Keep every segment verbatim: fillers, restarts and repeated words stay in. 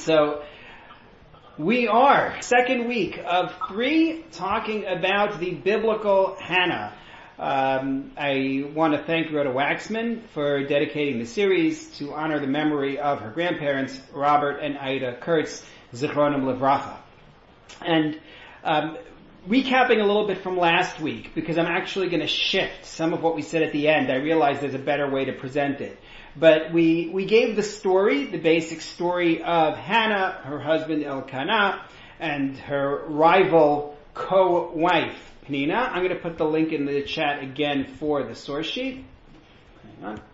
So we are second week of three talking about the biblical Hannah. Um, I want to thank Rhoda Waxman for dedicating the series to honor the memory of her grandparents, Robert and Ida Kurtz, Zichronim Livracha. And um, recapping a little bit from last week, because I'm actually going to shift some of what we said at the end. I realize there's a better way to present it. But we, we gave the story, the basic story of Hannah, her husband Elkanah, and her rival co-wife, Penina. I'm going to put the link in the chat again for the source sheet. Hang on.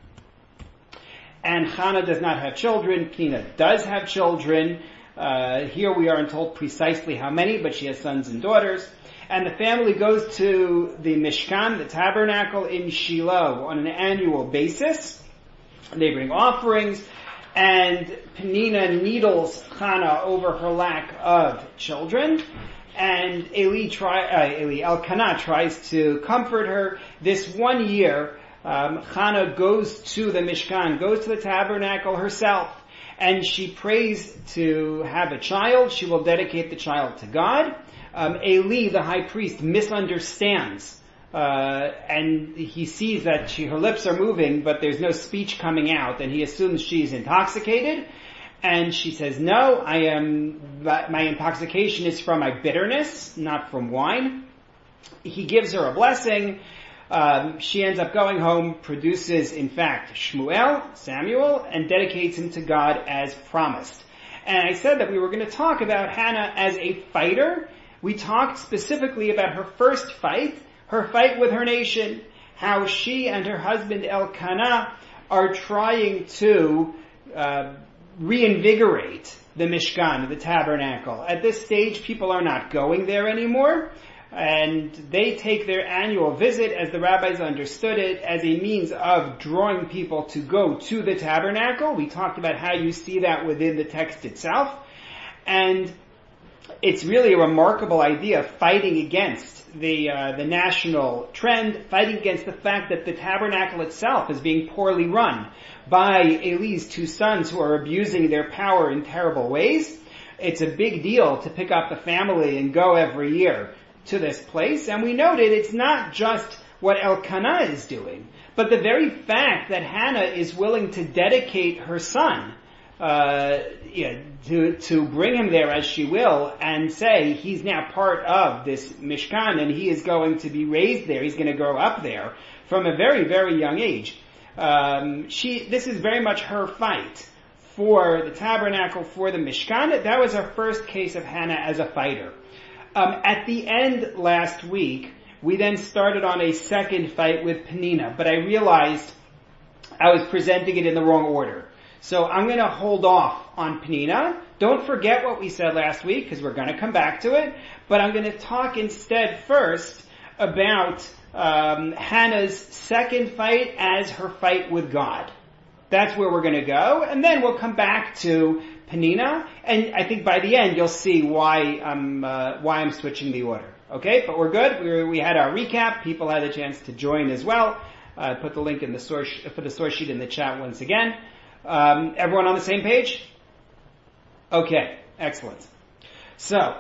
And Hannah does not have children. Penina does have children. Uh, here we aren't told precisely how many, but she has sons and daughters. And the family goes to the Mishkan, the tabernacle in Shiloh, on an annual basis. They bring offerings, and Penina needles Hannah over her lack of children. And Eli, try, uh, Eli Elkanah tries to comfort her. This one year, um, Hannah goes to the Mishkan, goes to the tabernacle herself, and she prays to have a child. She will dedicate the child to God. Um, Eli, the high priest, misunderstands, uh, and he sees that she, her lips are moving, but there's no speech coming out, and he assumes she's intoxicated. And she says, no, I am, my intoxication is from my bitterness, not from wine. He gives her a blessing. Um, she ends up going home, produces, in fact, Shmuel, Samuel, and dedicates him to God as promised. And I said that we were going to talk about Hannah as a fighter. We talked specifically about her first fight, her fight with her nation, how she and her husband Elkanah are trying to uh, reinvigorate the Mishkan, the tabernacle. At this stage, people are not going there anymore, and they take their annual visit, as the rabbis understood it, as a means of drawing people to go to the tabernacle. We talked about how you see that within the text itself, and it's really a remarkable idea, fighting against the uh, the national trend, fighting against the fact that the tabernacle itself is being poorly run by Eli's two sons who are abusing their power in terrible ways. It's a big deal to pick up the family and go every year to this place. And we noted it's not just what Elkanah is doing, but the very fact that Hannah is willing to dedicate her son uh, yeah, to, to bring him there as she will and say he's now part of this Mishkan and he is going to be raised there. He's going to grow up there from a very, very young age. Um, she, this is very much her fight for the tabernacle, for the Mishkan. That was her first case of Hannah as a fighter. Um, at the end last week, we then started on a second fight with Penina, but I realized I was presenting it in the wrong order. So I'm going to hold off on Penina. Don't forget what we said last week, because we're going to come back to it, but I'm going to talk instead first about um, Hannah's second fight as her fight with God. That's where we're going to go, and then we'll come back to Penina, and I think by the end you'll see why I'm uh, why I'm switching the order. Okay, but we're good. We, were, we had our recap. People had a chance to join as well. I uh, put the link in the source for the source sheet in the chat once again. Um, everyone on the same page? Okay, excellent. So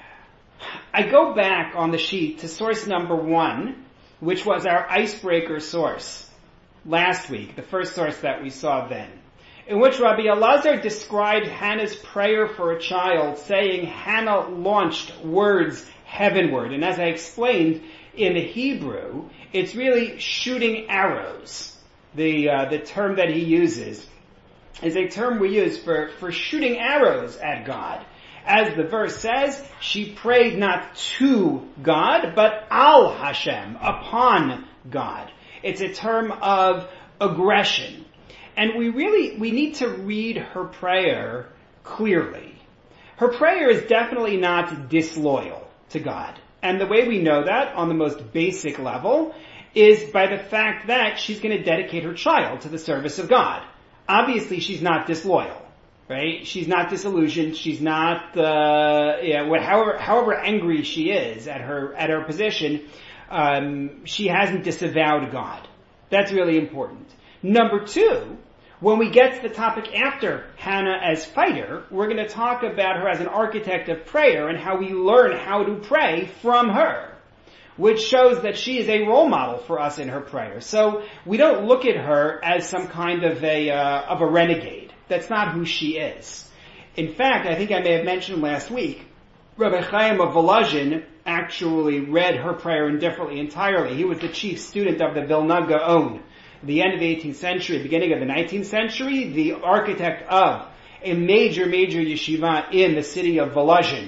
I go back on the sheet to source number one, which was our icebreaker source last week, the first source that we saw then, in which Rabbi Elazar described Hannah's prayer for a child, saying Hannah launched words heavenward. And as I explained, in the Hebrew, it's really shooting arrows. The uh, the term that he uses is a term we use for, for shooting arrows at God. As the verse says, she prayed not to God, but al Hashem, upon God. It's a term of aggression. And we really, we need to read her prayer clearly. Her prayer is definitely not disloyal to God. And the way we know that on the most basic level is by the fact that she's going to dedicate her child to the service of God. Obviously she's not disloyal, right? She's not disillusioned. She's not, uh, yeah, however, however angry she is at her, at her position, um, she hasn't disavowed God. That's really important. Number two, When we get to the topic after Hannah as fighter, we're going to talk about her as an architect of prayer and how we learn how to pray from her, which shows that she is a role model for us in her prayer. So we don't look at her as some kind of a uh, of a renegade. That's not who she is. In fact, I think I may have mentioned last week, Rabbi Chaim of Volozhin actually read her prayer indifferently entirely. He was the chief student of the Vilna Gaon. At the end of the eighteenth century, beginning of the nineteenth century, the architect of a major, major yeshiva in the city of Volozhin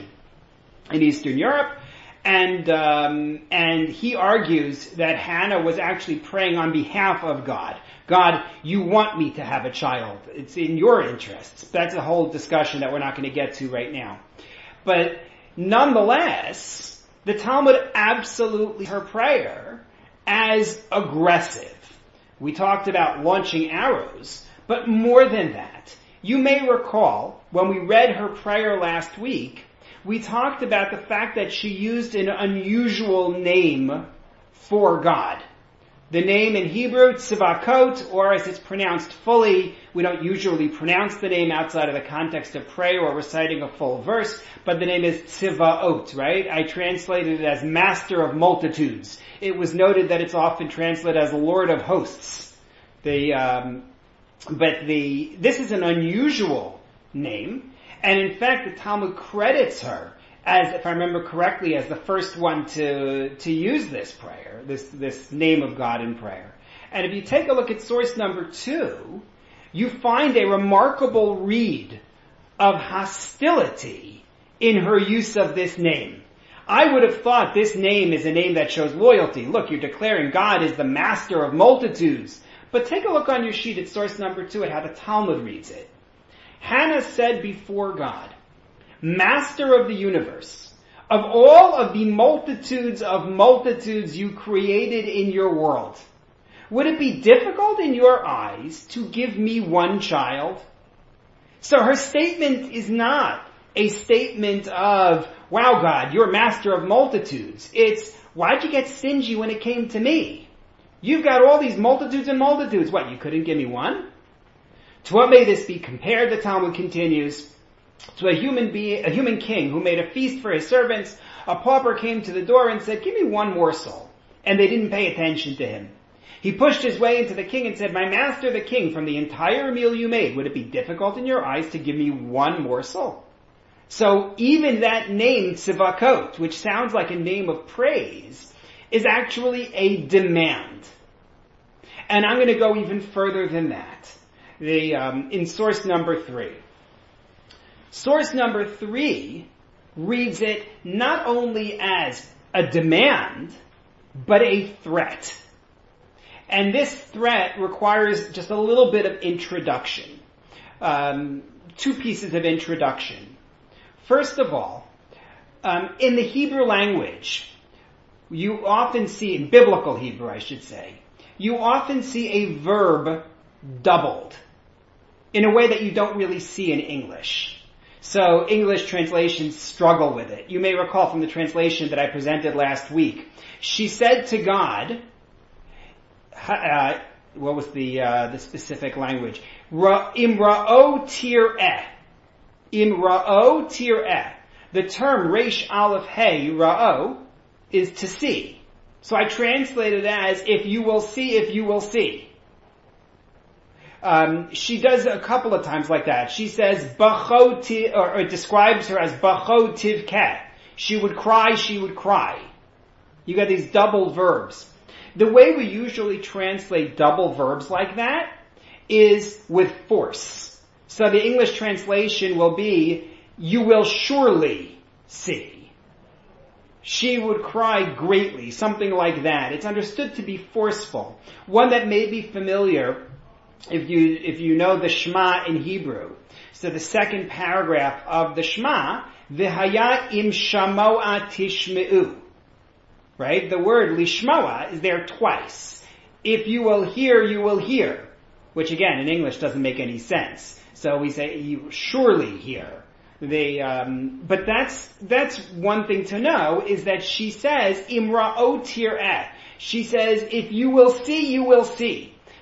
in Eastern Europe. And um, and he argues that Hannah was actually praying on behalf of God. God, you want me to have a child. It's in your interests. That's a whole discussion that we're not going to get to right now. But nonetheless, the Talmud absolutely her prayer as aggressive. We talked about launching arrows, but more than that. You may recall when we read her prayer last week, we talked about the fact that she used an unusual name for God. The name in Hebrew, Tzivakot, or as it's pronounced fully, we don't usually pronounce the name outside of the context of prayer or reciting a full verse, but the name is Tzivaot, right? I translated it as Master of Multitudes. It was noted that it's often translated as Lord of Hosts. The, um, but the, this is an unusual name, and in fact the Talmud credits her as, if I remember correctly, as the first one to to use this prayer, this this name of God in prayer. And if you take a look at source number two, you find a remarkable read of hostility in her use of this name. I would have thought this name is a name that shows loyalty. Look, you're declaring God is the master of multitudes. But take a look on your sheet at source number two at how the Talmud reads it. Hannah said before God, Master of the universe, of all of the multitudes of multitudes you created in your world, would it be difficult in your eyes to give me one child? So her statement is not a statement of, wow, God, you're master of multitudes. It's, why'd you get stingy when it came to me? You've got all these multitudes and multitudes. What, you couldn't give me one? To what may this be compared? The Talmud continues. To a human being, a human king who made a feast for his servants. A pauper came to the door and said, give me one morsel. And they didn't pay attention to him. He pushed his way into the king and said, my master the king, from the entire meal you made, would it be difficult in your eyes to give me one morsel? So even that name, Tzivakot, which sounds like a name of praise, is actually a demand. And I'm going to go even further than that. The, um, in source number three. Source number three reads it not only as a demand, but a threat. And this threat requires just a little bit of introduction. Um, two pieces of introduction. First of all, um, in the Hebrew language, you often see, in biblical Hebrew I should say, you often see a verb doubled in a way that you don't really see in English. So English translations struggle with it. You may recall from the translation that I presented last week. She said to God, uh, what was the uh, the specific language? Imra'o tir'eh. Imra'o tir'eh. The term Resh Aleph Hey Ra'o is to see. So I translated it as if you will see, if you will see. Um, she does a couple of times like that. She says, Bacho tiv, or, or describes her as Bacho tivkeh. She would cry, she would cry. You got these double verbs. The way we usually translate double verbs like that is with force. So the English translation will be, you will surely see. She would cry greatly, something like that. It's understood to be forceful. One that may be familiar If you, if you know the Shema in Hebrew. So the second paragraph of the Shema, V'haya im shamo'a tishme'u. Right? The word lishmoa is there twice. If you will hear, you will hear. Which again, in English doesn't make any sense. So we say, you surely hear. They, um, but that's, that's one thing to know, is that she says, imra'o tir'eh. She says, if you will see, you will see.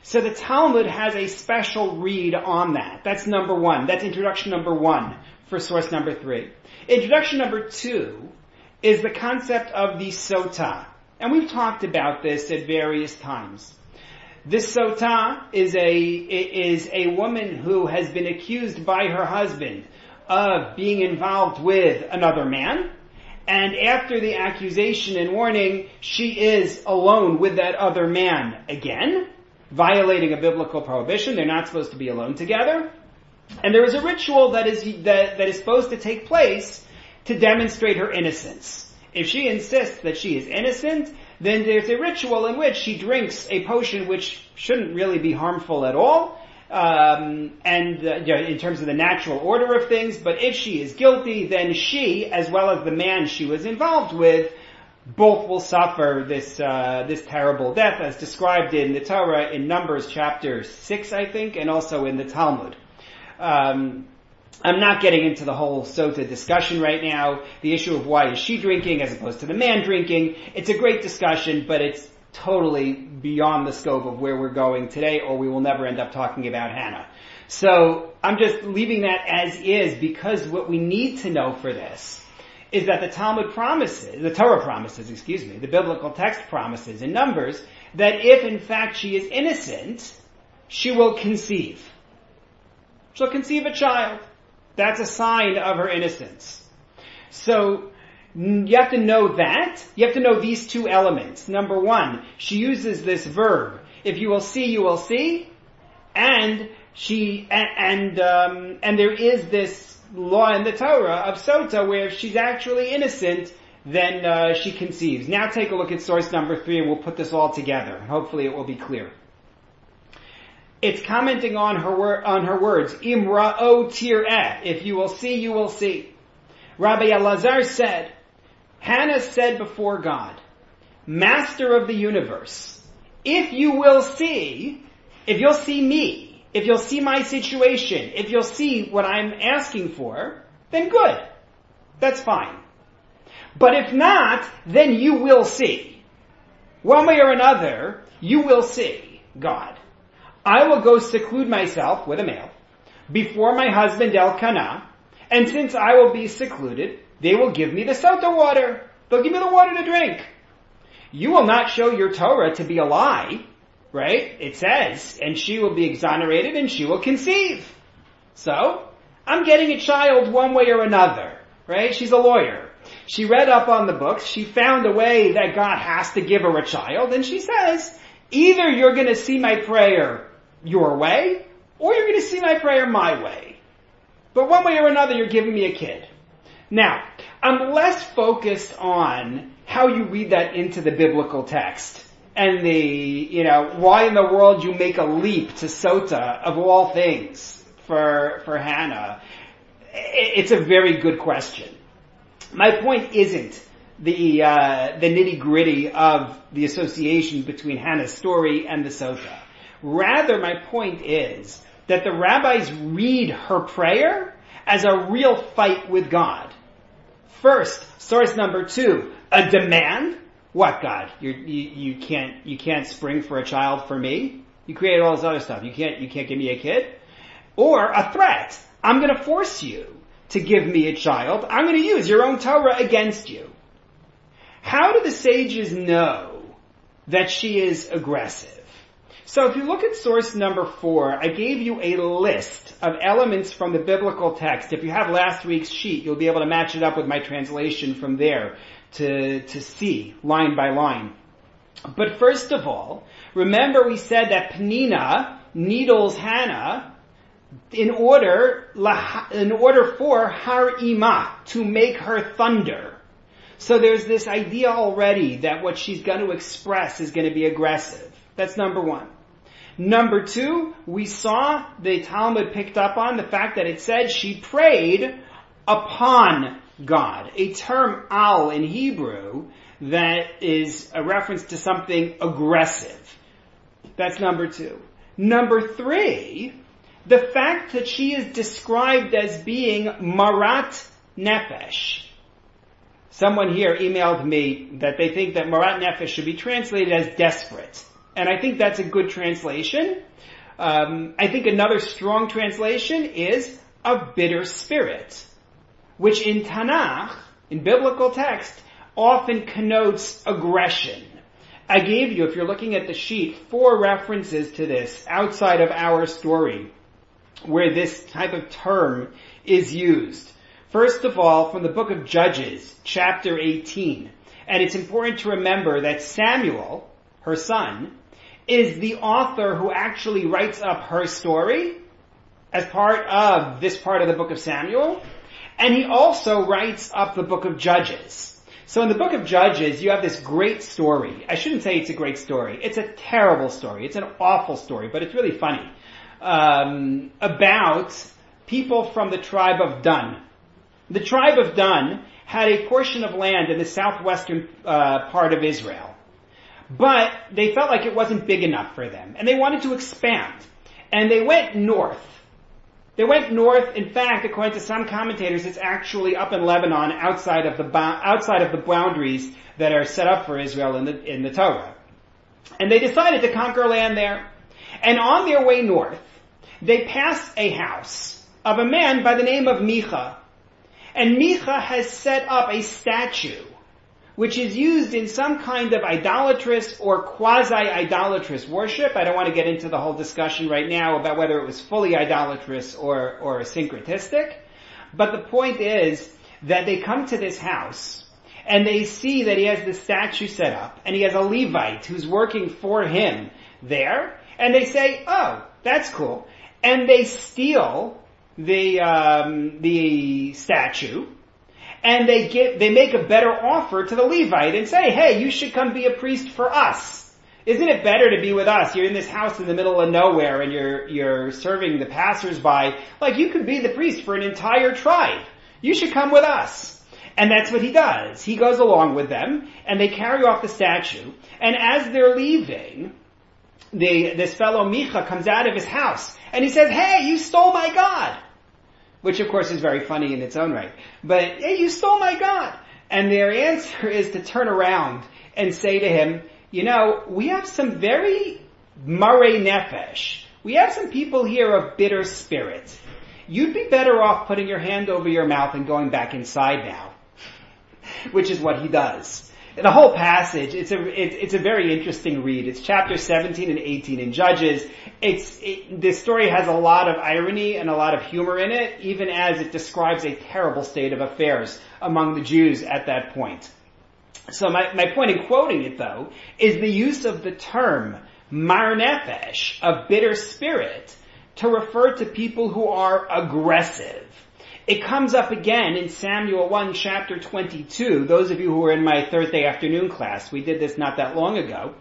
So the Talmud has a special read on that. That's number one. That's introduction number one for source number three. Introduction number two is the concept of the sota. And we've talked about this at various times. This sota is a, is a woman who has been accused by her husband of being involved with another man. And after the accusation and warning, she is alone with that other man again, violating a biblical prohibition. They're not supposed to be alone together. And there is a ritual that is, that, that is supposed to take place to demonstrate her innocence. If she insists that she is innocent, then there's a ritual in which she drinks a potion which shouldn't really be harmful at all, um, and uh, you know, in terms of the natural order of things. But if she is guilty, then she, as well as the man she was involved with, both will suffer this uh, this terrible death, as described in the Torah in Numbers chapter six, I think, and also in the Talmud. Um, I'm not getting into the whole sota discussion right now, the issue of why is she drinking as opposed to the man drinking. It's a great discussion, but it's totally beyond the scope of where we're going today, or we will never end up talking about Hannah. So I'm just leaving that as is, because what we need to know for this is that the Talmud promises, the Torah promises, excuse me, the biblical text promises in Numbers, that if in fact she is innocent, she will conceive. She'll conceive a child. That's a sign of her innocence. So, you have to know that. You have to know these two elements. Number one, she uses this verb, if you will see, you will see, and she, and, and, um, and there is this law in the Torah of sota where if she's actually innocent, then uh, she conceives. Now take a look at source number three and we'll put this all together. Hopefully it will be clear. It's commenting on her wor- on her words, Imra'o tir'eh, if you will see, you will see. Rabbi Elazar said, Hannah said before God, Master of the universe, if you will see, if you'll see me, if you'll see my situation, if you'll see what I'm asking for, then good. That's fine. But if not, then you will see. One way or another, you will see God. I will go seclude myself with a male before my husband Elkanah, and since I will be secluded, they will give me the sota water. They'll give me the water to drink. You will not show your Torah to be a lie, right? It says, and she will be exonerated and she will conceive. So, I'm getting a child one way or another, right? She's a lawyer. She read up on the books. She found a way that God has to give her a child, and she says, either you're going to see my prayer your way, or you're going to see my prayer my way. But one way or another, you're giving me a kid. Now, I'm less focused on how you read that into the biblical text and the, you know, why in the world you make a leap to sota of all things for, for Hannah. It's a very good question. My point isn't the, uh, the nitty gritty of the association between Hannah's story and the sota. Rather, my point is that the rabbis read her prayer as a real fight with God. First, source number two, a demand. What, God? You're, you you can't you can't spring for a child for me? You created all this other stuff. You can't you can't give me a kid? Or a threat. I'm going to force you to give me a child. I'm going to use your own Torah against you. How do the sages know that she is aggressive? So if you look at source number four, I gave you a list of elements from the biblical text. If you have last week's sheet, you'll be able to match it up with my translation from there to, to see line by line. But first of all, remember we said that Penina needles Hannah in order, in order for har ima, to make her thunder. So there's this idea already that what she's going to express is going to be aggressive. That's number one. Number two, we saw the Talmud picked up on the fact that it said she prayed upon God. A term al in Hebrew that is a reference to something aggressive. That's number two. Number three, the fact that she is described as being marat nefesh. Someone here emailed me that they think that marat nefesh should be translated as desperate. And I think that's a good translation. Um, I think another strong translation is a bitter spirit, which in Tanakh, in biblical text, often connotes aggression. I gave you, if you're looking at the sheet, four references to this outside of our story, where this type of term is used. First of all, from the book of Judges, chapter eighteen. And it's important to remember that Samuel, her son, is the author who actually writes up her story as part of this part of the book of Samuel. And he also writes up the book of Judges. So in the book of Judges, you have this great story. I shouldn't say it's a great story. It's a terrible story. It's an awful story, but it's really funny. Um, about people from the tribe of Dan. The tribe of Dan had a portion of land in the southwestern uh, part of Israel. But they felt like it wasn't big enough for them, and they wanted to expand. And they went north. They went north. In fact, according to some commentators, it's actually up in Lebanon, outside of the outside of the boundaries that are set up for Israel in the in the Torah. And they decided to conquer land there. And on their way north, they passed a house of a man by the name of Micha. And Micha has set up a statue, which is used in some kind of idolatrous or quasi-idolatrous worship. I don't want to get into the whole discussion right now about whether it was fully idolatrous or, or syncretistic. But the point is that they come to this house and they see that he has the statue set up and he has a Levite who's working for him there. And they say, oh, that's cool. And they steal the, um, the statue. And they get, they make a better offer to the Levite and say, hey, you should come be a priest for us. Isn't it better to be with us? You're in this house in the middle of nowhere and you're, you're serving the passersby. Like, you could be the priest for an entire tribe. You should come with us. And that's what he does. He goes along with them and they carry off the statue. And as they're leaving, the, this fellow Micha comes out of his house and he says, hey, you stole my God. Which of course is very funny in its own right. But, hey, you stole my God. And their answer is to turn around and say to him, you know, we have some very marei nefesh. We have some people here of bitter spirit. You'd be better off putting your hand over your mouth and going back inside now. Which is what he does. The whole passage, it's a, it, it's a very interesting read. It's chapter seventeen and eighteen in Judges. It's, it, this story has a lot of irony and a lot of humor in it, even as it describes a terrible state of affairs among the Jews at that point. So my, my point in quoting it, though, is the use of the term mar nefesh, of bitter spirit, to refer to people who are aggressive. It comes up again in Samuel one, chapter twenty-two. Those of you who were in my Thursday afternoon class, we did this not that long ago,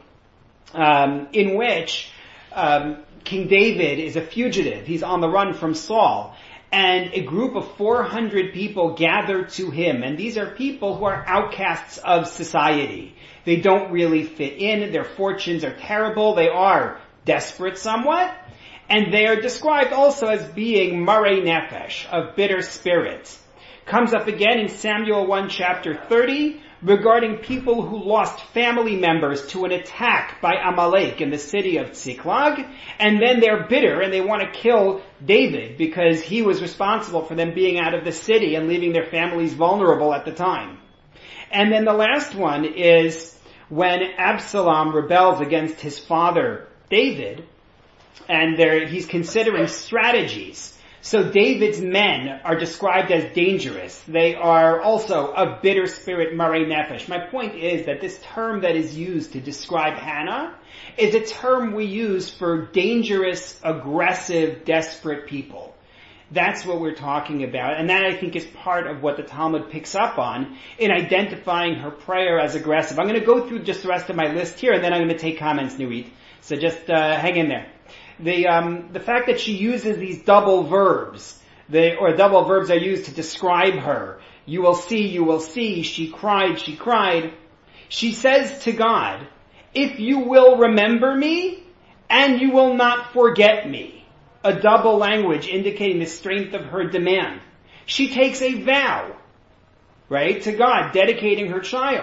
um, in which um, King David is a fugitive. He's on the run from Saul. And a group of four hundred people gather to him. And these are people who are outcasts of society. They don't really fit in. Their fortunes are terrible. They are desperate somewhat. And they are described also as being marei nefesh, of bitter spirit. Comes up again in Samuel one, chapter thirty, regarding people who lost family members to an attack by Amalek in the city of Ziklag, and then they're bitter and they want to kill David because he was responsible for them being out of the city and leaving their families vulnerable at the time. And then the last one is when Absalom rebels against his father David, and there, he's considering strategies. So David's men are described as dangerous. They are also of bitter spirit, marei nefesh. My point is that this term that is used to describe Hannah is a term we use for dangerous, aggressive, desperate people. That's what we're talking about. And that, I think, is part of what the Talmud picks up on in identifying her prayer as aggressive. I'm going to go through just the rest of my list here, and then I'm going to take comments, Nurit. So just uh, hang in there. The um, the fact that she uses these double verbs, they, or double verbs are used to describe her. You will see, you will see, she cried, she cried. She says to God, if you will remember me, and you will not forget me. A double language indicating the strength of her demand. She takes a vow, right, to God, dedicating her child.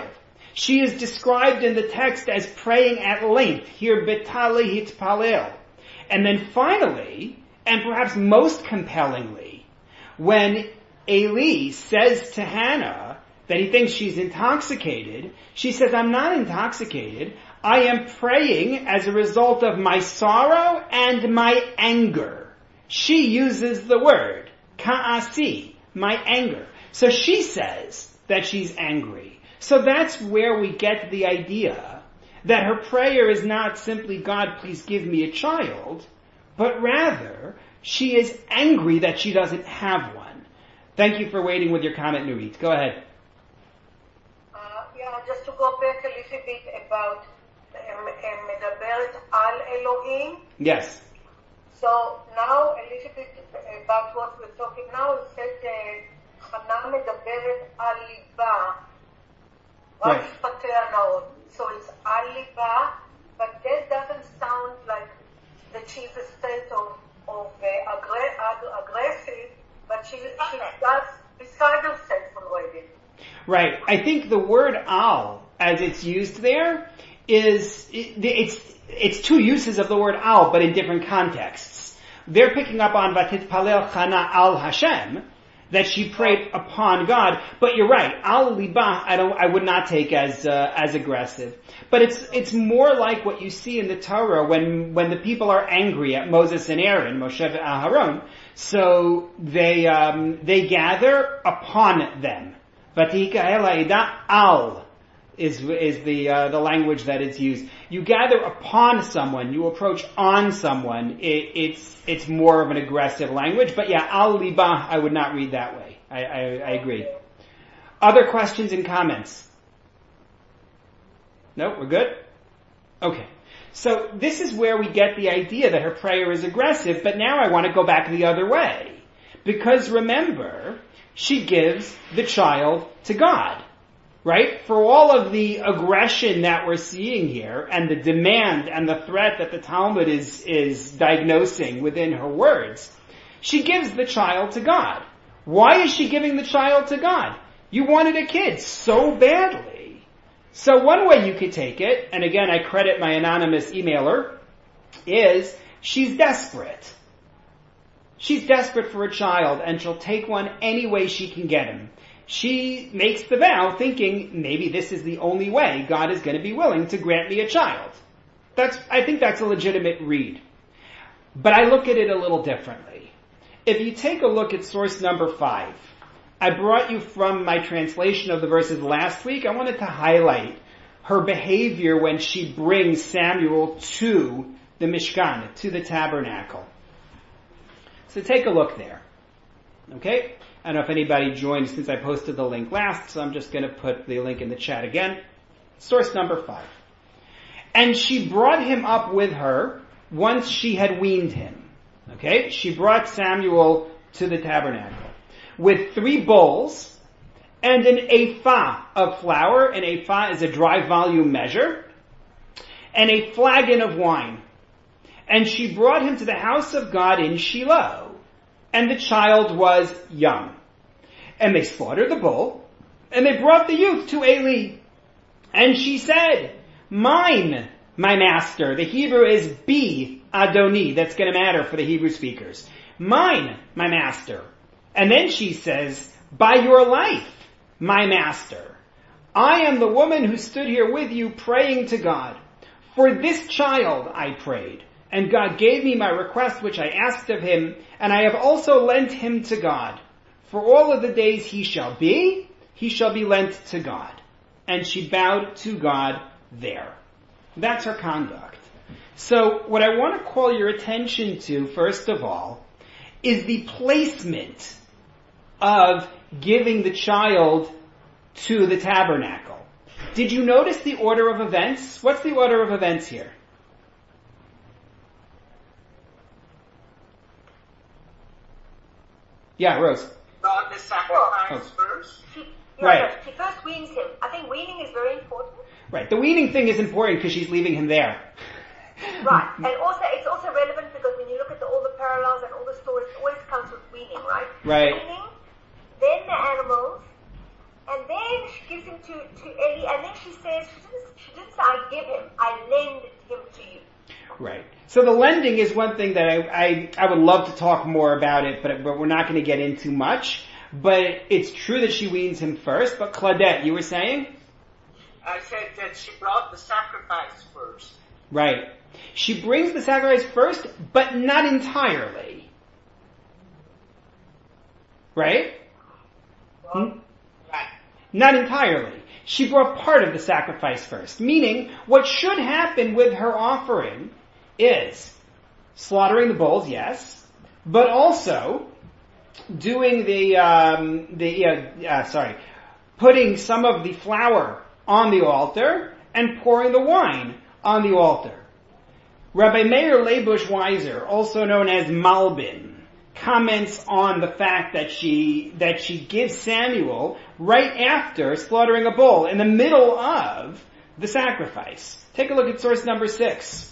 She is described in the text as praying at length, here betale hitpalel. And then finally, and perhaps most compellingly, when Eli says to Hannah that he thinks she's intoxicated, she says, I'm not intoxicated. I am praying as a result of my sorrow and my anger. She uses the word, ka'asi, my anger. So she says that she's angry. So that's where we get the idea that her prayer is not simply, God, please give me a child, but rather she is angry that she doesn't have one. Thank you for waiting with your comment, Nurit. Go ahead. Uh, yeah, just to go back a little bit about um, um, מדברת על Elohim. Yes. So now a little bit about what we're talking now. It said uh, חנה מדברת על ליבה. Right. So it's על ליבה, but that doesn't sound like that she's a state of, of uh, aggra- ag- aggressive, but she, she does beside herself already. Right. I think the word al, as it's used there, is, it, it's, it's two uses of the word al, but in different contexts. They're picking up on Vatitpalel Chana al Hashem, that she prayed upon God. But you're right, al libah, I don't, I would not take as uh, as aggressive. But it's it's more like what you see in the Torah when when the people are angry at Moses and Aaron, Moshe and Aharon. So they um, they gather upon them. Vatika ela al is is the uh, the language that is used. You gather upon someone, you approach on someone. It, it's it's more of an aggressive language, but yeah, al libah, I would not read that way. I, I, I agree. Other questions and comments? No, we're good? Okay. So this is where we get the idea that her prayer is aggressive, but now I want to go back the other way. Because remember, she gives the child to God. Right? For all of the aggression that we're seeing here, and the demand and the threat that the Talmud is, is diagnosing within her words, she gives the child to God. Why is she giving the child to God? You wanted a kid so badly. So one way you could take it, and again I credit my anonymous emailer, is she's desperate. She's desperate for a child, and she'll take one any way she can get him. She makes the vow thinking maybe this is the only way God is going to be willing to grant me a child. That's, I think that's a legitimate read. But I look at it a little differently. If you take a look at source number five, I brought you from my translation of the verses last week. I wanted to highlight her behavior when she brings Samuel to the Mishkan, to the tabernacle. So take a look there. Okay? I don't know if anybody joined since I posted the link last, so I'm just going to put the link in the chat again. Source number five. And she brought him up with her once she had weaned him. Okay? She brought Samuel to the tabernacle with three bowls and an ephah of flour. An ephah is a dry volume measure. And a flagon of wine. And she brought him to the house of God in Shiloh. And the child was young. And they slaughtered the bull, and they brought the youth to Eli. And she said, mine, my master. The Hebrew is bi Adoni. That's going to matter for the Hebrew speakers. Mine, my master. And then she says, by your life, my master. I am the woman who stood here with you praying to God. For this child I prayed. And God gave me my request which I asked of him, and I have also lent him to God. For all of the days he shall be, he shall be lent to God. And she bowed to God there. That's her conduct. So what I want to call your attention to, first of all, is the placement of giving the child to the tabernacle. Did you notice the order of events? What's the order of events here? Yeah, Rose. God the sacrifice Oh. first. She, yeah, Right. She first weans him. I think weaning is very important. Right. The weaning thing is important because she's leaving him there. Right. And also, it's also relevant because when you look at the, all the parallels and all the stories, it always comes with weaning, right? Right. Weaning, then the animals, and then she gives him to, to Eli, and then she says, she didn't, she didn't say, I give him, I lend him to you. Right. So the lending is one thing that I, I, I would love to talk more about it, but, but we're not going to get into much. But it's true that she weans him first. But Claudette, you were saying? I said that she brought the sacrifice first. Right. She brings the sacrifice first, but not entirely. Right? Hmm? Right. Not entirely. She brought part of the sacrifice first. Meaning, what should happen with her offering is slaughtering the bulls, yes, but also doing the, um, the, uh, uh, sorry, putting some of the flour on the altar and pouring the wine on the altar. Rabbi Meir Leibush Weiser, also known as Malbin, comments on the fact that she, that she gives Samuel right after slaughtering a bull in the middle of the sacrifice. Take a look at source number six.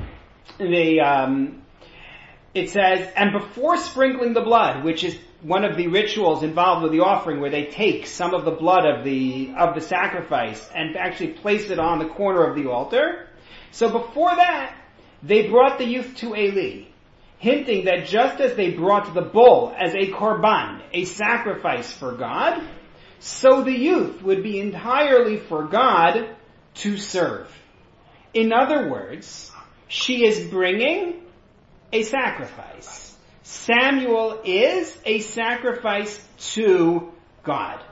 The, um, it says, and before sprinkling the blood, which is one of the rituals involved with the offering, where they take some of the blood of the, of the sacrifice and actually place it on the corner of the altar. So before that, they brought the youth to Eli, hinting that just as they brought the bull as a korban, a sacrifice for God, so the youth would be entirely for God to serve. In other words, she is bringing a sacrifice. Samuel is a sacrifice to God.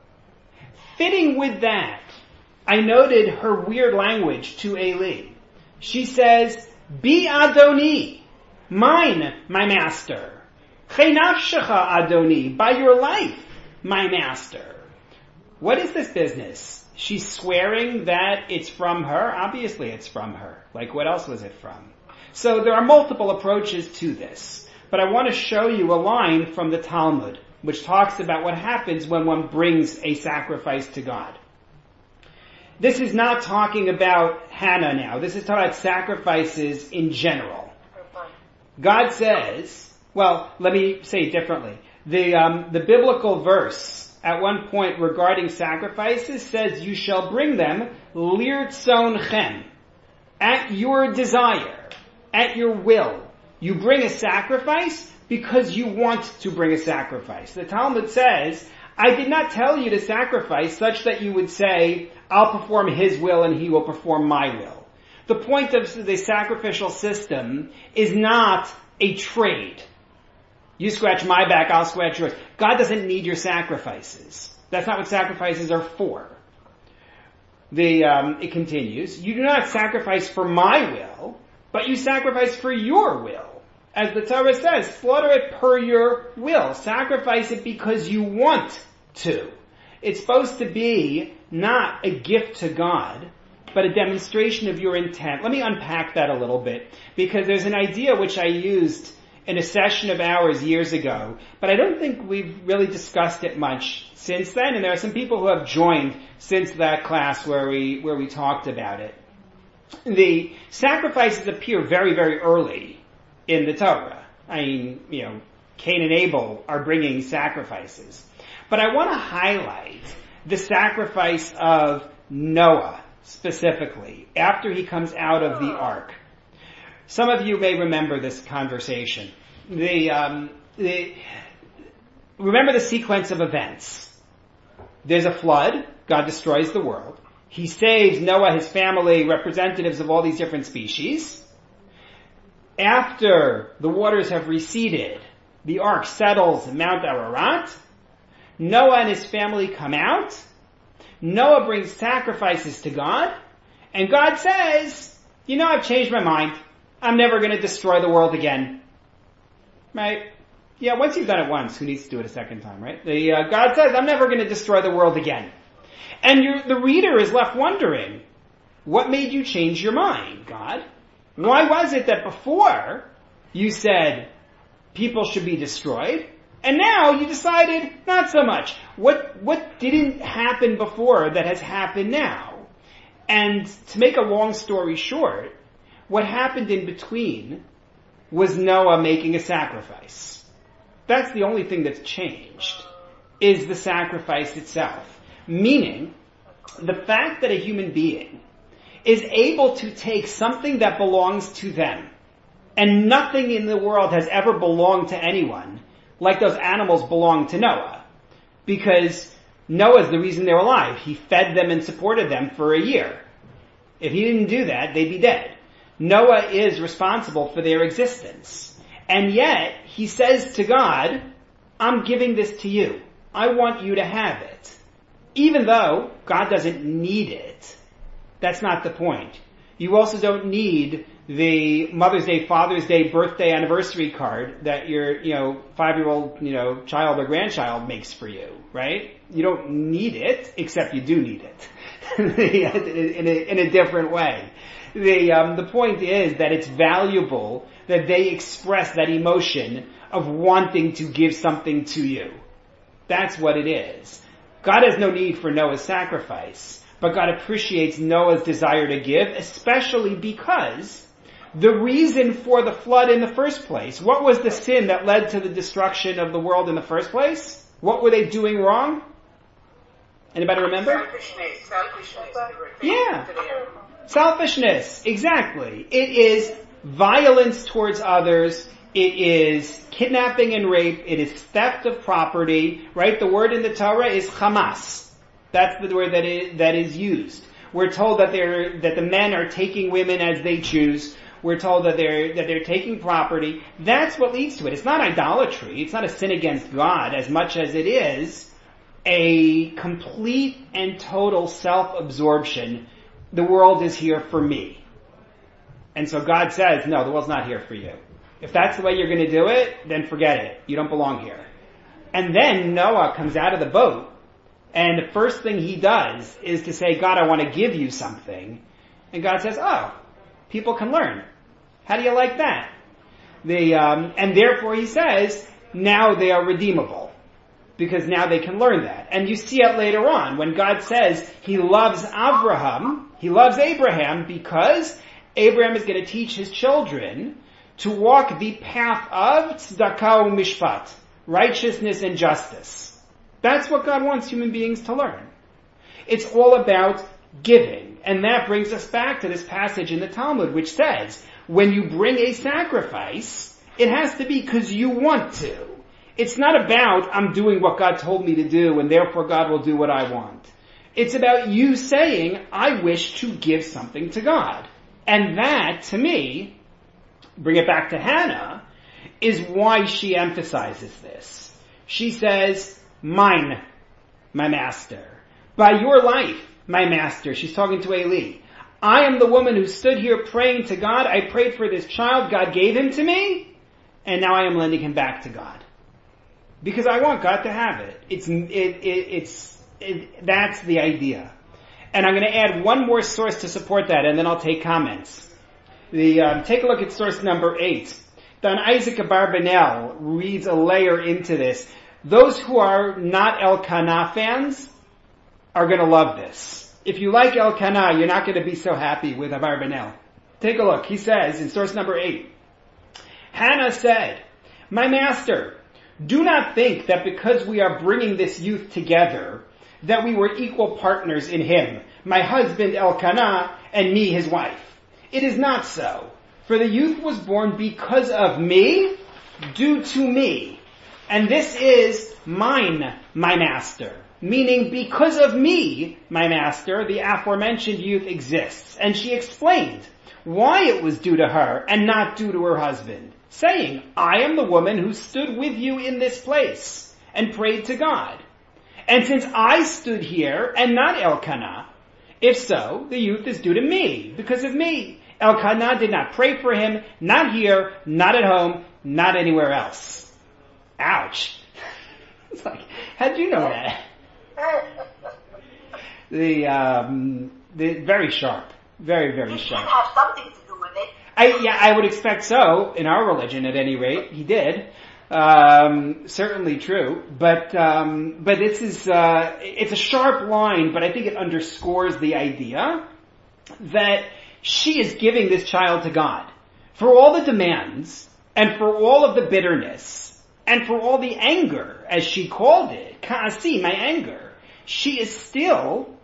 Fitting with that, I noted her weird language to Eli. She says, Bi Adoni, mine, my master. Chenafshecha Adoni, by your life, my master. What is this business? She's swearing that it's from her. Obviously it's from her. Like, what else was it from? So there are multiple approaches to this. But I want to show you a line from the Talmud, which talks about what happens when one brings a sacrifice to God. This is not talking about Hannah now. This is talking about sacrifices in general. God says, well, let me say it differently. The, um, the biblical verse at one point regarding sacrifices says, you shall bring them lirtzonchem, at your desire, at your will. You bring a sacrifice because you want to bring a sacrifice. The Talmud says, I did not tell you to sacrifice such that you would say, I'll perform his will and he will perform my will. The point of the sacrificial system is not a trade. You scratch my back, I'll scratch yours. God doesn't need your sacrifices. That's not what sacrifices are for. The, um, it continues, you do not sacrifice for my will, but you sacrifice for your will. As the Torah says, slaughter it per your will. Sacrifice it because you want to. It's supposed to be not a gift to God, but a demonstration of your intent. Let me unpack that a little bit, because there's an idea which I used in a session of ours years ago, but I don't think we've really discussed it much since then, and there are some people who have joined since that class where we, where we talked about it. The sacrifices appear very, very early in the Torah. I mean, you know, Cain and Abel are bringing sacrifices. But I want to highlight the sacrifice of Noah, specifically, after he comes out of the ark. Some of you may remember this conversation. The, um, the, remember the sequence of events. There's a flood. God destroys the world. He saves Noah, his family, representatives of all these different species. After the waters have receded, the ark settles in Mount Ararat. Noah and his family come out. Noah brings sacrifices to God. And God says, you know, I've changed my mind. I'm never going to destroy the world again. Right? Yeah, once you've done it once, who needs to do it a second time, right? The, uh, God says, I'm never going to destroy the world again. And you're, the reader is left wondering, what made you change your mind, God? Why was it that before you said people should be destroyed, and now you decided not so much? What, what didn't happen before that has happened now? And to make a long story short, what happened in between was Noah making a sacrifice. That's the only thing that's changed, is the sacrifice itself. Meaning, The fact that a human being is able to take something that belongs to them, and nothing in the world has ever belonged to anyone, like those animals belong to Noah. Because Noah's the reason they're alive. He fed them and supported them for a year. If he didn't do that, they'd be dead. Noah is responsible for their existence. And yet, he says to God, I'm giving this to you. I want you to have it. Even though God doesn't need it. That's not the point. You also don't need the Mother's Day, Father's Day, birthday, anniversary card that your, you know, five-year-old, you know, child or grandchild makes for you, right? You don't need it, except you do need it. in, a, in a different way. The, um, the point is that it's valuable that they express that emotion of wanting to give something to you. That's what it is. God has no need for Noah's sacrifice, but God appreciates Noah's desire to give, especially because the reason for the flood in the first place, what was the sin that led to the destruction of the world in the first place? What were they doing wrong? Anybody remember? Selfishness, selfishness. Yeah. Selfishness, exactly. It is violence towards others. It is kidnapping and rape. It is theft of property, right? The word in the Torah is Hamas. That's the word that is, that is used. We're told that they're, that the men are taking women as they choose. We're told that they're, that they're taking property. That's what leads to it. It's not idolatry. It's not a sin against God as much as it is a complete and total self-absorption. The world is here for me. And so God says, no, the world's not here for you. If that's the way you're going to do it, then forget it. You don't belong here. And then Noah comes out of the boat, and the first thing he does is to say, God, I want to give you something. And God says, oh, people can learn. How do you like that? The, um, and therefore he says, now they are redeemable. Because now they can learn that. And you see it later on when God says he loves Abraham, he loves Abraham because Abraham is going to teach his children to walk the path of tzedakah u'mishpat, righteousness and justice. That's what God wants human beings to learn. It's all about giving. And that brings us back to this passage in the Talmud which says, when you bring a sacrifice, it has to be because you want to. It's not about, I'm doing what God told me to do and therefore God will do what I want. It's about you saying, I wish to give something to God. And that, to me, bring it back to Hannah, is why she emphasizes this. She says, mine, my master. By your life, my master. She's talking to Eli. I am the woman who stood here praying to God. I prayed for this child. God gave him to me. And now I am lending him back to God. Because I want God to have it. It's, it, it, it's, it, that's the idea. And I'm going to add one more source to support that, and then I'll take comments. The, um, take a look at source number eight. Don Isaac Abarbanel reads a layer into this. Those who are not Elkanah fans are going to love this. If you like Elkanah, you're not going to be so happy with Abarbanel. Take a look. He says in source number eight, Hannah said, my master, do not think that because we are bringing this youth together, that we were equal partners in him, my husband Elkanah and me his wife. It is not so. For the youth was born because of me, due to me. And this is mine, my master. Meaning, because of me, my master, the aforementioned youth exists. And she explained why it was due to her and not due to her husband, saying, I am the woman who stood with you in this place and prayed to God. And since I stood here and not Elkanah, if so, the youth is due to me, because of me. Elkanah did not pray for him, not here, not at home, not anywhere else. Ouch. It's like, how did you know that? the, um, the, very sharp. Very, very sharp. It have something to do with it. I, yeah, I would expect so, in our religion at any rate. He did. Um, certainly true. But, um, but this is, uh, it's a sharp line, but I think it underscores the idea that she is giving this child to God. For all the demands, and for all of the bitterness, and for all the anger, as she called it, ka'asi, my anger, she is still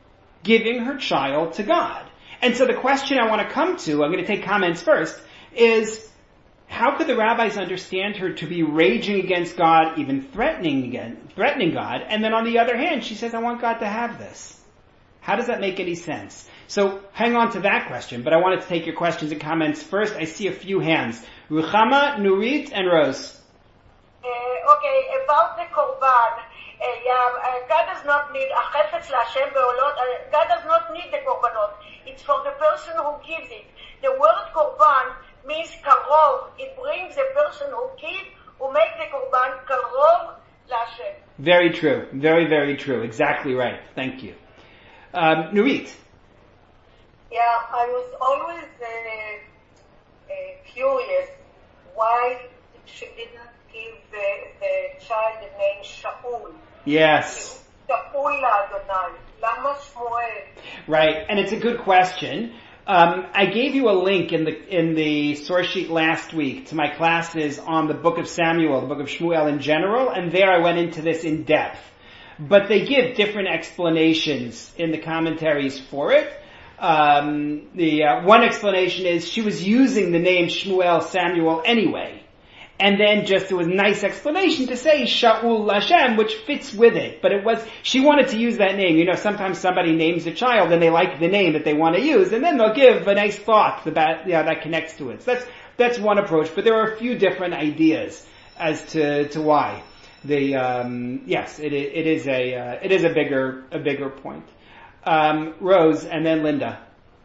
giving her child to God. And so the question I want to come to, I'm going to take comments first, is how could the rabbis understand her to be raging against God, even threatening again, threatening God, and then on the other hand, she says, I want God to have this. How does that make any sense? So hang on to that question, but I wanted to take your questions and comments first. I see a few hands. Ruchama, Nurit, and Rose. Uh, okay, about the korban. Uh, yeah, uh, God does not need a chefetz l'Hashem be'olot. Uh, God does not need the korbanot. It's for the person who gives it. The word korban means karov. It brings the person who gives, who makes the korban karov l'Hashem. Very true. Very, very true. Exactly right. Thank you. Um, Nurit. Yeah, I was always uh, uh, curious why she didn't give the, the child the name Shaul. Yes. Shaul Adonai. Lama Shmuel. Right, and it's a good question. Um, I gave you a link in the in the source sheet last week to my classes on the book of Samuel, the book of Shmuel in general, and there I went into this in depth. But they give different explanations in the commentaries for it. Um, the uh, one explanation is she was using the name Shmuel Samuel anyway. And then just, it was a nice explanation to say Shaul Hashem, which fits with it. But it was, she wanted to use that name. You know, sometimes somebody names a child and they like the name that they want to use, and then they'll give a nice thought about, yeah, that connects to it. So that's, that's one approach, but there are a few different ideas as to, to why. The, um, yes, it, it is a, uh, it is a bigger, a bigger point. Um, Rose, and then Linda.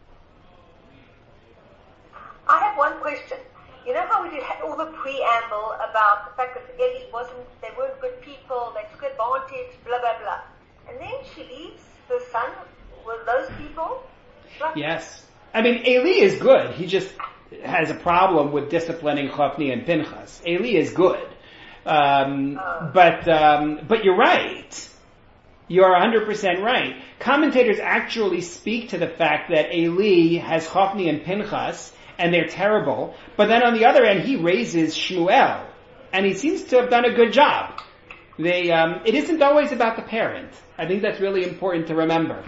I have one question. You know how we did all the preamble about the fact that Eli wasn't, they weren't good people, they took advantage, blah, blah, blah. And then she leaves her son with those people? Blah. Yes. I mean, Eli is good. He just has a problem with disciplining Chofni and Pinchas. Eli is good. Um, uh. but, um, but you're right. You're one hundred percent right. Commentators actually speak to the fact that Eli has Chofni and Pinchas, and they're terrible. But then on the other end, he raises Shmuel, and he seems to have done a good job. They, um, it isn't always about the parent. I think that's really important to remember.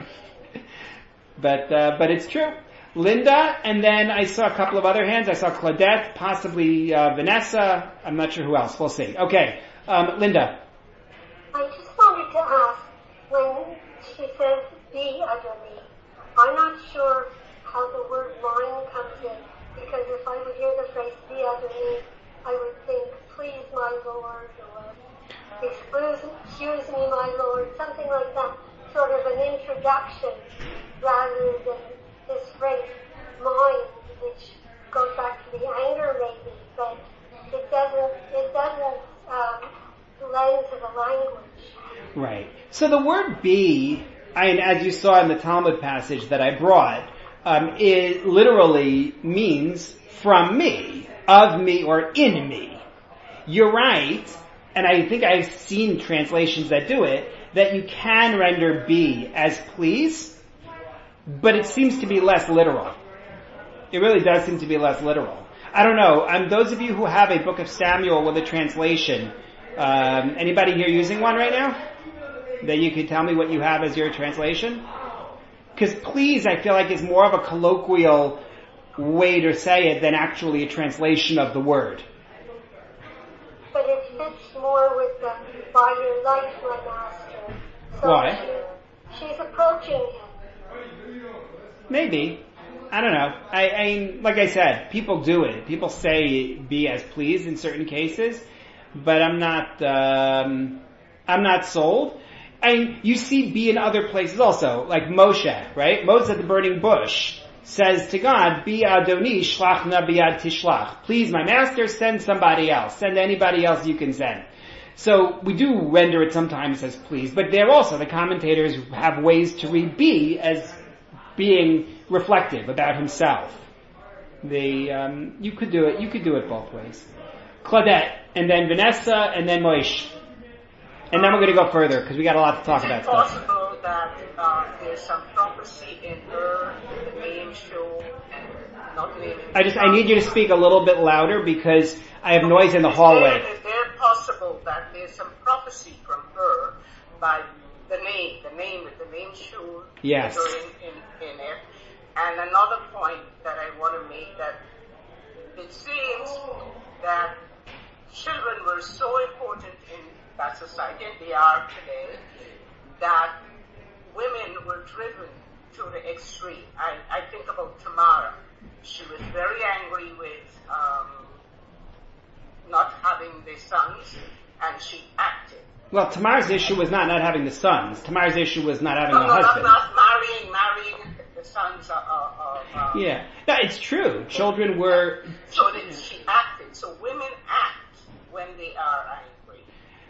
but, uh, but it's true. Linda, and then I saw a couple of other hands. I saw Claudette, possibly uh, Vanessa. I'm not sure who else. We'll see. Okay, um, Linda. I just wanted to ask, when she says be Adoni, I'm not sure how the word line comes in. Because if I would hear the phrase be Adoni, I would think, please my Lord, or excuse, excuse me my Lord, something like that. Sort of an introduction rather than this phrase, mine, which goes back to the anger maybe, but it doesn't, it doesn't um, lend to the language. Right. So the word be, I, as you saw in the Talmud passage that I brought, Um, it literally means from me, of me, or in me. You're right, and I think I've seen translations that do it, that you can render be as please, but it seems to be less literal. It really does seem to be less literal. I don't know, um, those of you who have a book of Samuel with a translation, um, anybody here using one right now? That you could tell me what you have as your translation? Because please, I feel like, is more of a colloquial way to say it than actually a translation of the word. But it fits more with the by your life, my master. So Why? She, she's approaching him. Maybe. I don't know. I, I like I said, people do it. People say be as pleased in certain cases, but I'm not. Um, I'm not sold. I mean, you see be in other places also, like Moshe, right? Moses at the burning bush says to God, Bi Adoni shlach na biyad tishlach. Please, my master, send somebody else. Send anybody else you can send. So we do render it sometimes as please, but there also, the commentators have ways to read be as being reflective about himself. The, um, you could do it, you could do it both ways. Claudette, and then Vanessa, and then Moish. And then we're going to go further, because we got a lot to talk about. Is it possible that uh, there's some prophecy in her, the name show, and not the name? I just, I need you to speak a little bit louder, because I have noise in the is hallway. There, is there possible that there's some prophecy from her by the name, the name with the name Shul. Yes. In, in, in it. And another point that I want to make, that it seems that children were so important in that society, and they are today, that women were driven to the extreme. I, I think about Tamara. She was very angry with um, not having the sons, and she acted. Well, Tamar's issue was not not having the sons. Tamar's issue was not having no, a no, husband. Not, not marrying, marrying the sons of... Uh, uh, yeah. No, it's true. Children were... So that she acted. So women act when they are angry.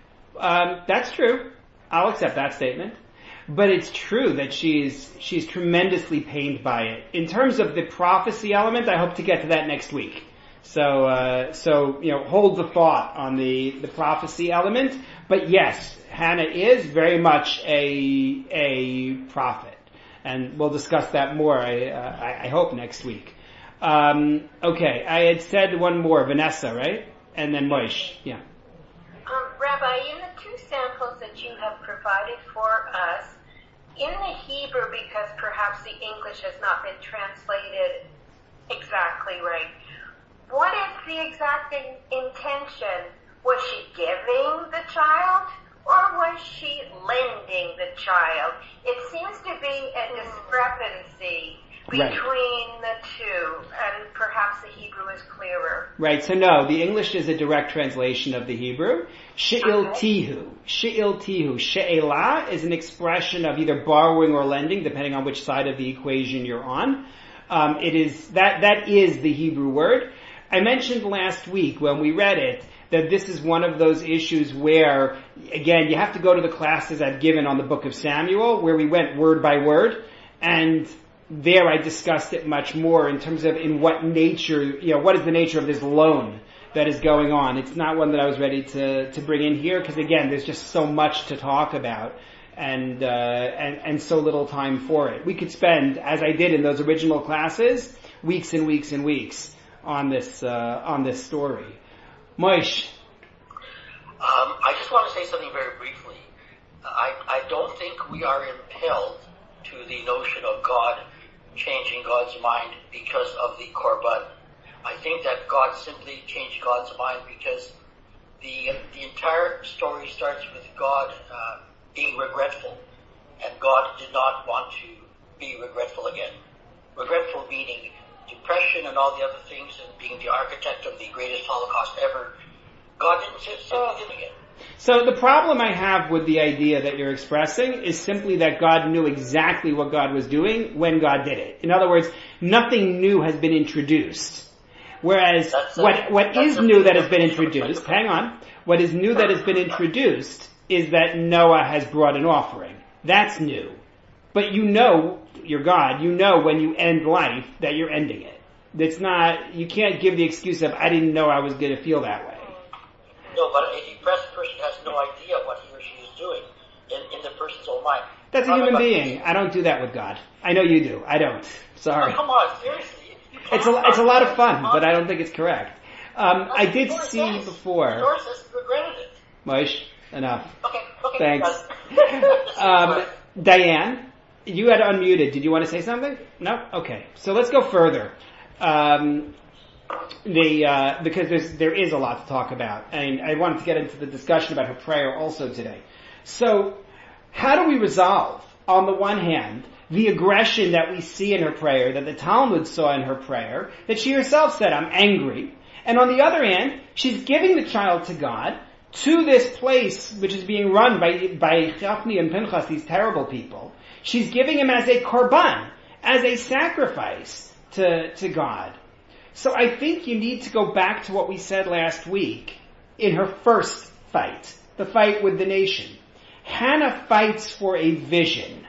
Um, that's true. I'll accept that statement. But it's true that she's she's tremendously pained by it. In terms of the prophecy element, I hope to get to that next week. So, uh, so you know, hold the thought on the, the prophecy element. But yes, Hannah is very much a a prophet, and we'll discuss that more. I uh, I, I hope next week. Um, okay, I had said one more, Vanessa, right? And then Moish, yeah. Um, Rabbi, in the two samples that you have provided for us, in the Hebrew, because perhaps the English has not been translated exactly right, what is the exact in- intention? Was she giving the child, or was she lending the child? It seems to be a discrepancy between right. the two, and perhaps the Hebrew is clearer. Right, so no, the English is a direct translation of the Hebrew. She'il tihu. She'il tihu. She'elah is an expression of either borrowing or lending, depending on which side of the equation you're on. Um, it is, that, that is the Hebrew word. I mentioned last week when we read it that this is one of those issues where, again, you have to go to the classes I've given on the book of Samuel, where we went word by word, and there I discussed it much more in terms of in what nature, you know, what is the nature of this loan that is going on. It's not one that I was ready to, to bring in here, because again, there's just so much to talk about, and, uh, and, and so little time for it. We could spend, as I did in those original classes, weeks and weeks and weeks on this, uh, on this story. Moish. Um, I just want to say something very briefly. I, I don't think we are impelled to the notion of God changing God's mind because of the korban. I think that God simply changed God's mind because the the entire story starts with God uh, being regretful, and God did not want to be regretful again. Regretful meaning depression and all the other things, and being the architect of the greatest Holocaust ever. God didn't simply do it again. So the problem I have with the idea that you're expressing is simply that God knew exactly what God was doing when God did it. In other words, nothing new has been introduced. Whereas a, what what is new that has been introduced, hang on, what is new that has been introduced is that Noah has brought an offering. That's new. But you know, you're God, you know when you end life that you're ending it. It's not, you can't give the excuse of, I didn't know I was going to feel that way. No, but a depressed person has no idea what he or she is doing in, in the person's own mind. That's a human being. I don't do that with God. I know you do. I don't. Sorry. Oh, come on, seriously. It's a, it's a lot of fun, but I don't think it's correct. Um, I did see before. Yours has regretted it. Moish, enough. Okay, okay. Thanks. um, Diane, you had unmuted. Did you want to say something? No? Okay. So let's go further. Um, the, uh, because there's, there is a lot to talk about. And I wanted to get into the discussion about her prayer also today. So, how do we resolve, on the one hand, the aggression that we see in her prayer, that the Talmud saw in her prayer, that she herself said, I'm angry. And on the other hand, she's giving the child to God, to this place which is being run by, by Chafni and Pinchas, these terrible people. She's giving him as a korban, as a sacrifice to, to God. So I think you need to go back to what we said last week in her first fight, the fight with the nation. Hannah fights for a vision.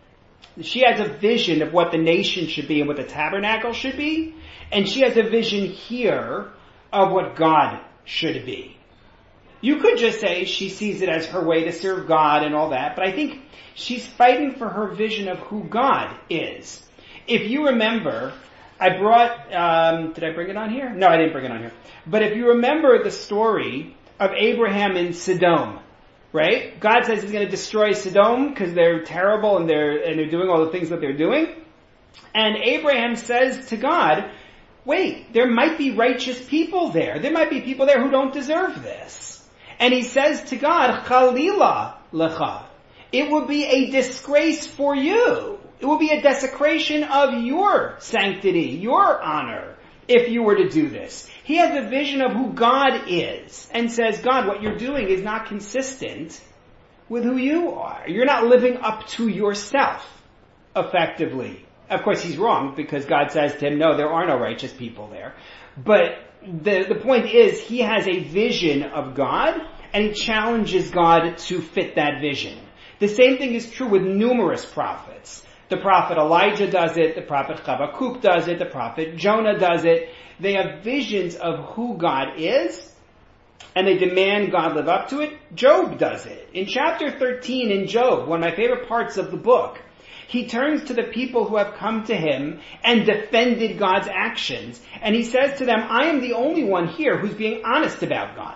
She has a vision of what the nation should be and what the tabernacle should be, and she has a vision here of what God should be. You could just say she sees it as her way to serve God and all that, but I think she's fighting for her vision of who God is. If you remember, I brought, um, did I bring it on here? No, I didn't bring it on here. But if you remember the story of Abraham in Sodom, right? God says he's going to destroy Sodom because they're terrible and they're, and they're doing all the things that they're doing. And Abraham says to God, wait, there might be righteous people there. There might be people there who don't deserve this. And he says to God, Chalila lecha. It would be a disgrace for you. It would be a desecration of your sanctity, your honor, if you were to do this. He has a vision of who God is and says, God, what you're doing is not consistent with who you are. You're not living up to yourself, effectively. Of course, he's wrong because God says to him, no, there are no righteous people there. But the, the point is, he has a vision of God and he challenges God to fit that vision. The same thing is true with numerous prophets. The prophet Elijah does it, the prophet Habakkuk does it, the prophet Jonah does it. They have visions of who God is, and they demand God live up to it. Job does it. In chapter thirteen in Job, one of my favorite parts of the book, he turns to the people who have come to him and defended God's actions, and he says to them, I am the only one here who's being honest about God.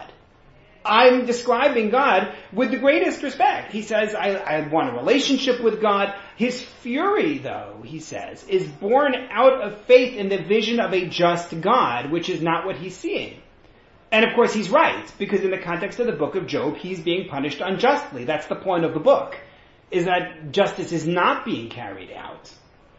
I'm describing God with the greatest respect. He says, I, I want a relationship with God. His fury, though, he says, is born out of faith in the vision of a just God, which is not what he's seeing. And of course he's right, because in the context of the book of Job, he's being punished unjustly. That's the point of the book, is that justice is not being carried out.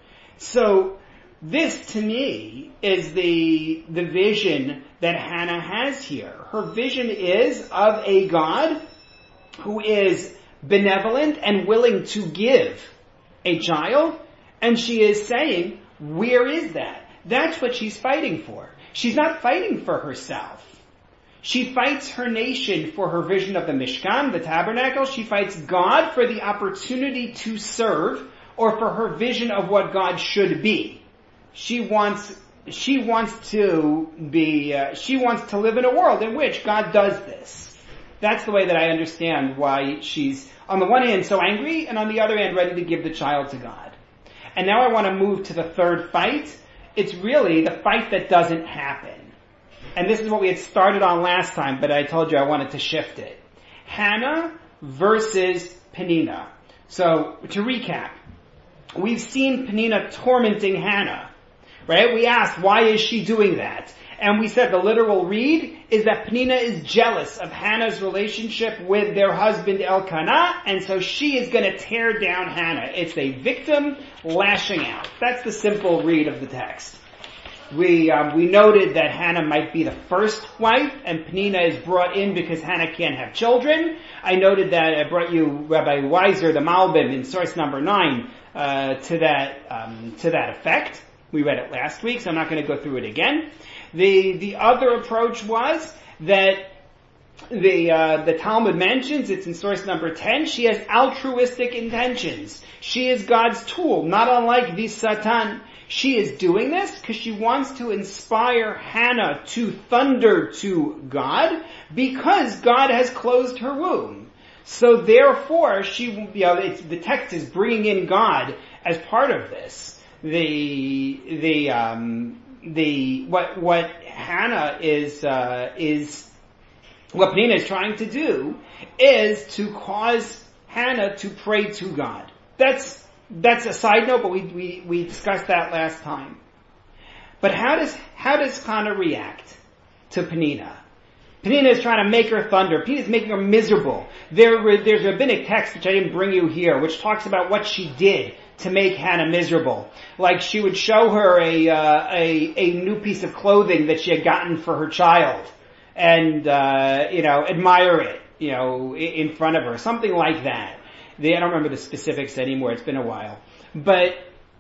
So, this, to me, is the, the vision that Hannah has here. Her vision is of a God who is benevolent and willing to give a child, and she is saying, where is that? That's what she's fighting for. She's not fighting for herself. She fights her nation for her vision of the Mishkan, the tabernacle. She fights God for the opportunity to serve, or for her vision of what God should be. She wants, she wants to be, uh, she wants to live in a world in which God does this. That's the way that I understand why she's, on the one hand, so angry, and on the other hand, ready to give the child to God. And now I want to move to the third fight. It's really the fight that doesn't happen. And this is what we had started on last time, but I told you I wanted to shift it. Hannah versus Peninnah. So, to recap, we've seen Peninnah tormenting Hannah. Right? We asked, why is she doing that? And we said the literal read is that Peninnah is jealous of Hannah's relationship with their husband Elkanah, and so she is going to tear down Hannah. It's a victim lashing out. That's the simple read of the text. We um, we noted that Hannah might be the first wife, and Peninnah is brought in because Hannah can't have children. I noted that I brought you Rabbi Weiser, the Malbim, in source number nine, uh, to that um, to that effect. We read it last week, so I'm not going to go through it again. The the other approach was that the uh, the Talmud mentions, it's in source number ten, she has altruistic intentions. She is God's tool, not unlike the Satan. She is doing this because she wants to inspire Hannah to thunder to God because God has closed her womb. So therefore, she, you know, it's, the text is bringing in God as part of this. The the um the what what Hannah is uh is what Peninnah is trying to do is to cause Hannah to pray to God. That's that's a side note, but we we we discussed that last time. But how does how does Hannah react to Peninnah? Peninnah is trying to make her thunder. Peninnah is making her miserable. There there's a rabbinic text which I didn't bring you here, which talks about what she did to make Hannah miserable. Like she would show her a, uh, a, a new piece of clothing that she had gotten for her child and, uh, you know, admire it, you know, in front of her. Something like that. The, I don't remember the specifics anymore. It's been a while. But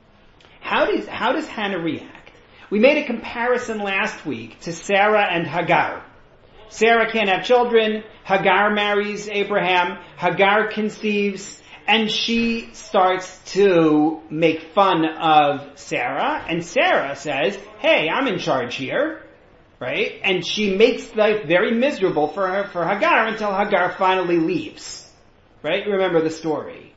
how does, how does Hannah react? We made a comparison last week to Sarah and Hagar. Sarah can't have children. Hagar marries Abraham. Hagar conceives. And she starts to make fun of Sarah, and Sarah says, hey, I'm in charge here, right? And she makes life very miserable for her, for Hagar until Hagar finally leaves, right? You remember the story.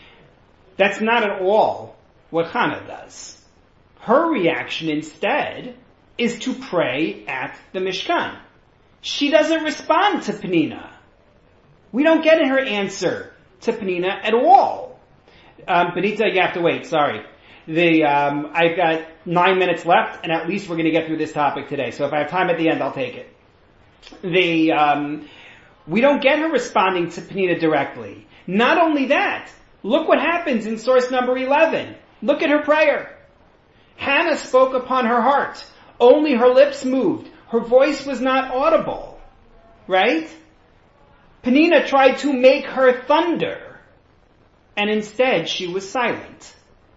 That's not at all what Hannah does. Her reaction instead is to pray at the Mishkan. She doesn't respond to Peninnah. We don't get her answer to Peninnah at all. Um, Benita, you have to wait, sorry. The, um, I've got nine minutes left, and at least we're going to get through this topic today. So if I have time at the end, I'll take it. The, um, we don't get her responding to Peninnah directly. Not only that, look what happens in source number eleven. Look at her prayer. Hannah spoke upon her heart. Only her lips moved. Her voice was not audible. Right? Peninnah tried to make her thunder, and instead she was silent.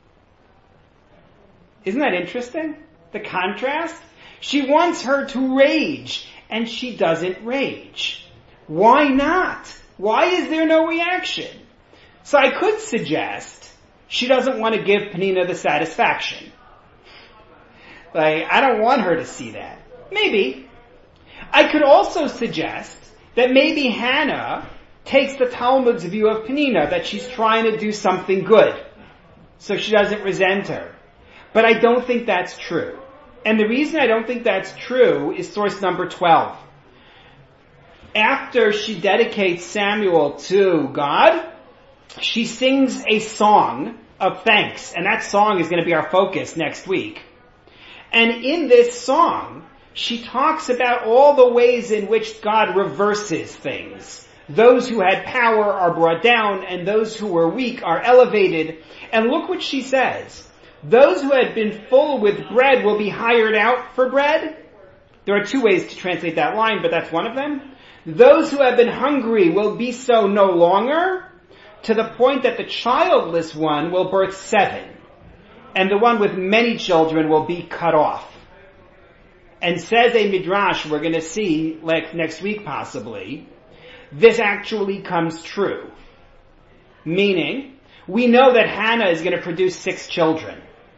Isn't that interesting? The contrast? She wants her to rage, and she doesn't rage. Why not? Why is there no reaction? So I could suggest she doesn't want to give Peninnah the satisfaction. Like, I don't want her to see that. Maybe. I could also suggest that maybe Hannah takes the Talmud's view of Peninnah, that she's trying to do something good, so she doesn't resent her. But I don't think that's true. And the reason I don't think that's true is source number twelve. After she dedicates Samuel to God, she sings a song of thanks. And that song is going to be our focus next week. And in this song, she talks about all the ways in which God reverses things. Those who had power are brought down, and those who were weak are elevated. And look what she says. Those who had been full with bread will be hired out for bread. There are two ways to translate that line, but that's one of them. Those who have been hungry will be so no longer, to the point that the childless one will birth seven, and the one with many children will be cut off. And says a midrash we're going to see like next week possibly, this actually comes true. Meaning, we know that Hannah is going to produce six children.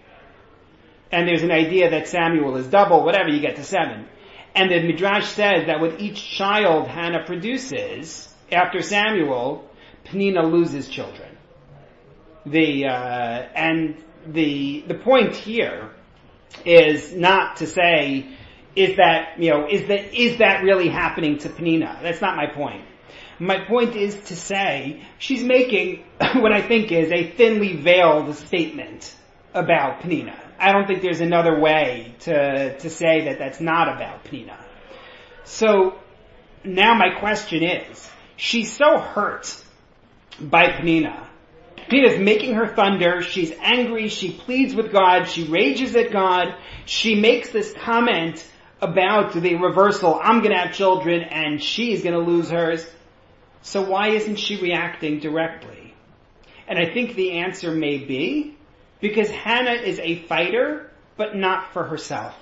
And there's an idea that Samuel is double, whatever, you get to seven. And the midrash says that with each child Hannah produces, after Samuel, Peninnah loses children. The, uh, and the, the point here is not to say, is that, you know, is that, is that really happening to Peninnah? That's not my point. My point is to say, she's making what I think is a thinly veiled statement about Peninnah. I don't think there's another way to, to say that that's not about Peninnah. So, now my question is, she's so hurt by Peninnah. Peninnah's making her thunder, she's angry, she pleads with God, she rages at God, she makes this comment about the reversal, I'm gonna have children and she's gonna lose hers. So why isn't she reacting directly? And I think the answer may be because Hannah is a fighter, but not for herself.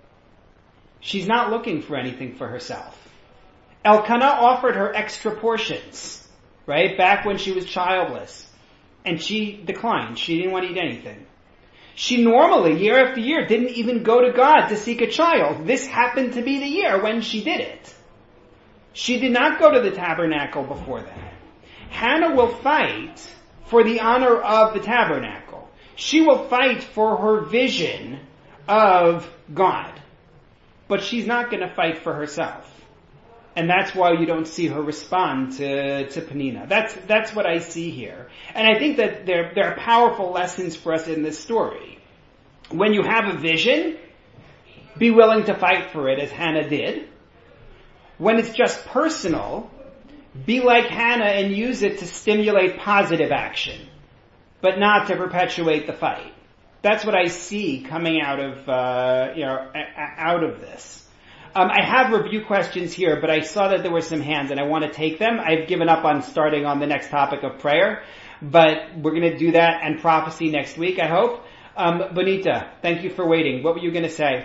She's not looking for anything for herself. Elkanah offered her extra portions, right, back when she was childless. And she declined. She didn't want to eat anything. She normally, year after year, didn't even go to God to seek a child. This happened to be the year when she did it. She did not go to the tabernacle before that. Hannah will fight for the honor of the tabernacle. She will fight for her vision of God. But she's not going to fight for herself. And that's why you don't see her respond to, to Peninnah. That's, that's what I see here. And I think that there, there are powerful lessons for us in this story. When you have a vision, be willing to fight for it as Hannah did. When it's just personal, be like Hannah and use it to stimulate positive action, but not to perpetuate the fight. That's what I see coming out of, uh, you know, out of this. Um, I have review questions here, but I saw that there were some hands and I want to take them. I've given up on starting on the next topic of prayer, but we're going to do that and prophecy next week, I hope. Um, Bonita, thank you for waiting. What were you going to say?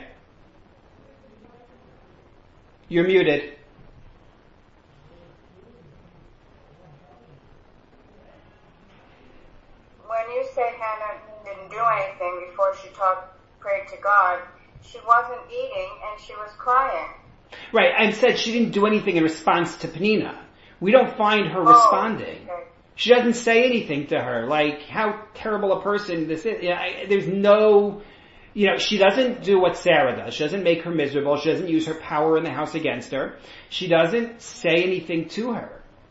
You're muted. When you say Hannah didn't do anything before she talked, prayed to God, she wasn't eating and she was crying. Right, I said she didn't do anything in response to Peninnah. We don't find her oh, responding. Okay. She doesn't say anything to her, like how terrible a person this is. You know, I, there's no, you know, she doesn't do what Sarah does. She doesn't make her miserable. She doesn't use her power in the house against her. She doesn't say anything to her.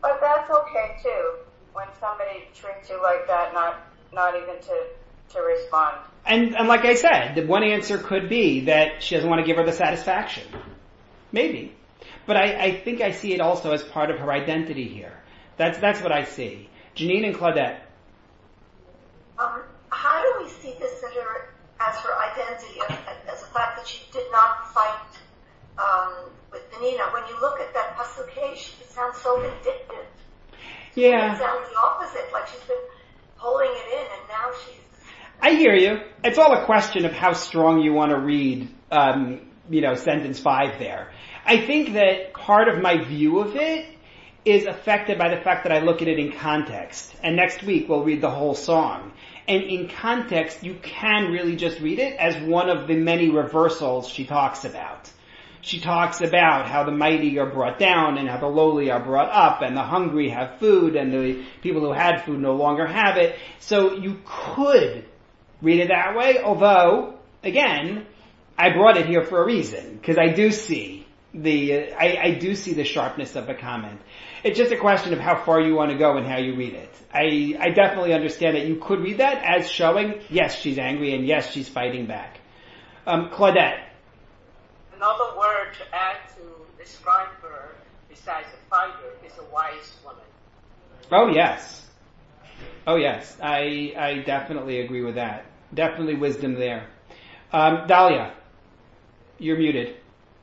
But that's okay too, when somebody treats you like that, not not even to to respond. And and like I said, the one answer could be that she doesn't want to give her the satisfaction. Maybe. But I, I think I see it also as part of her identity here. That's that's what I see. Janine and Claudette. Um, how do we see this as her, as her identity, as, as the fact that she did not fight um, with Penina? When you look at that pasuk, it sounds so vindictive. Yeah. It sounds the opposite, like she's been holding it in, and now she's... I hear you. It's all a question of how strong you want to read, um, you know, sentence five there. I think that part of my view of it is affected by the fact that I look at it in context. And next week we'll read the whole song. And in context, you can really just read it as one of the many reversals she talks about. She talks about how the mighty are brought down and how the lowly are brought up and the hungry have food and the people who had food no longer have it. So you could read it that way, although, again, I brought it here for a reason, because I do see the, uh, I, I do see the sharpness of the comment. It's just a question of how far you want to go and how you read it. I, I definitely understand that you could read that as showing, yes, she's angry and yes, she's fighting back. Um, Claudette. Another word to add to describe her, besides a fighter, is a wise woman. Oh yes. Oh yes. I, I definitely agree with that. Definitely wisdom there. Um, Dahlia, you're muted.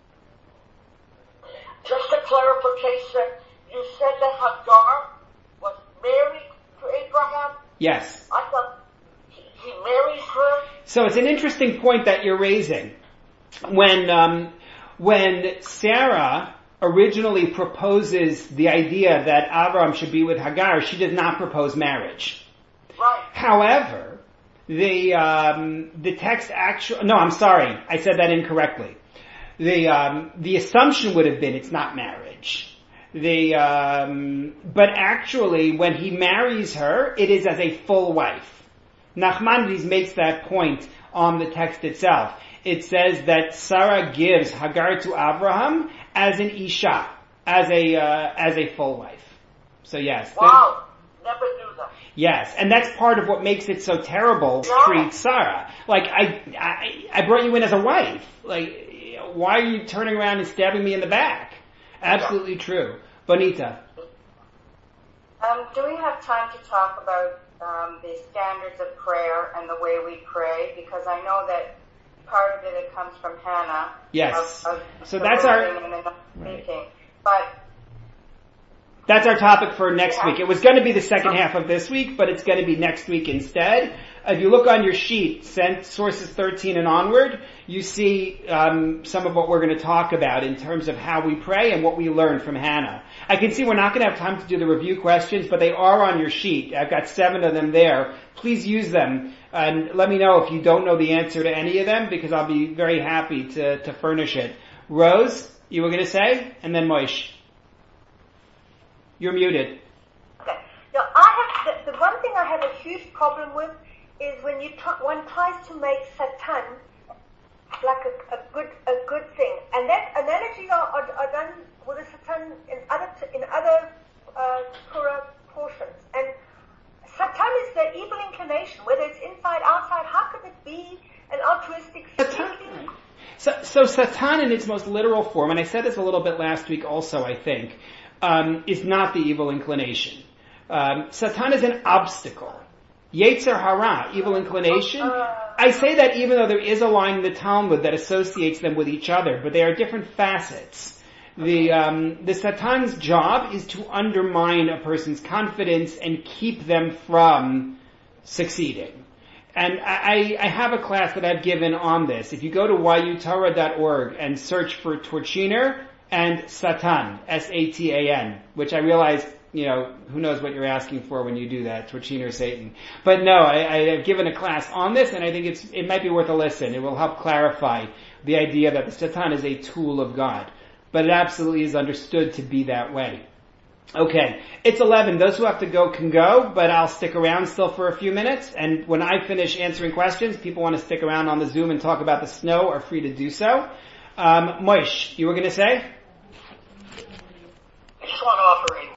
Just a clarification. You said that Hagar was married to Abraham? Yes. I thought he, he marries her. So it's an interesting point that you're raising. When, um, when Sarah originally proposes the idea that Abraham should be with Hagar, she did not propose marriage. Right. However, the, um, the text actually, no, I'm sorry, I said that incorrectly. The, um, the assumption would have been it's not marriage. The, um, but actually, when he marries her, it is as a full wife. Nachmanides makes that point on the text itself. It says that Sarah gives Hagar to Abraham as an Isha, as a, uh, as a full wife. So yes. Wow. Never knew that. Yes, and that's part of what makes it so terrible to Yeah. treat Sarah. Like, I, I, I brought you in as a wife. Like, why are you turning around and stabbing me in the back? Absolutely true. Bonita. Um, do we have time to talk about um, the standards of prayer and the way we pray? Because I know that part of it, it comes from Hannah. Yes. Of, of So that's our... and the speaking. But That's our topic for next Yeah. week. It was going to be the second half of this week, but it's going to be next week instead. If you look on your sheet, sent sources thirteen and onward, you see um, some of what we're going to talk about in terms of how we pray and what we learned from Hannah. I can see we're not going to have time to do the review questions, but they are on your sheet. I've got seven of them there. Please use them, and let me know if you don't know the answer to any of them, because I'll be very happy to, to furnish it. Rose, you were going to say, and then Moish. You're muted. Okay. Now, I have, the, the one thing I have a huge problem with is when you try, one tries to make Satan like a, a good a good thing, and that analogies are, are, are done with the Satan in other in other uh, Torah portions. And Satan is the evil inclination, whether it's inside, outside. How could it be an altruistic thing? So, so Satan in its most literal form, and I said this a little bit last week also, I think, um, is not the evil inclination. Um, Satan is an obstacle. Yetzer hara, evil inclination. I say that even though there is a line in the Talmud that associates them with each other, but they are different facets. The um, the Satan's job is to undermine a person's confidence and keep them from succeeding. And I, I have a class that I've given on this. If you go to y u torah dot org and search for Torchiner and Satan, S A T A N, which I realize, you know, who knows what you're asking for when you do that, Torchiner Satan. But no, I, I have given a class on this, and I think it's it might be worth a listen. It will help clarify the idea that the Satan is a tool of God. But it absolutely is understood to be that way. Okay, it's eleven. Those who have to go can go, but I'll stick around still for a few minutes. And when I finish answering questions, people want to stick around on the Zoom and talk about the snow are free to do so. Um, Moish, you were going to say? I just want to offer a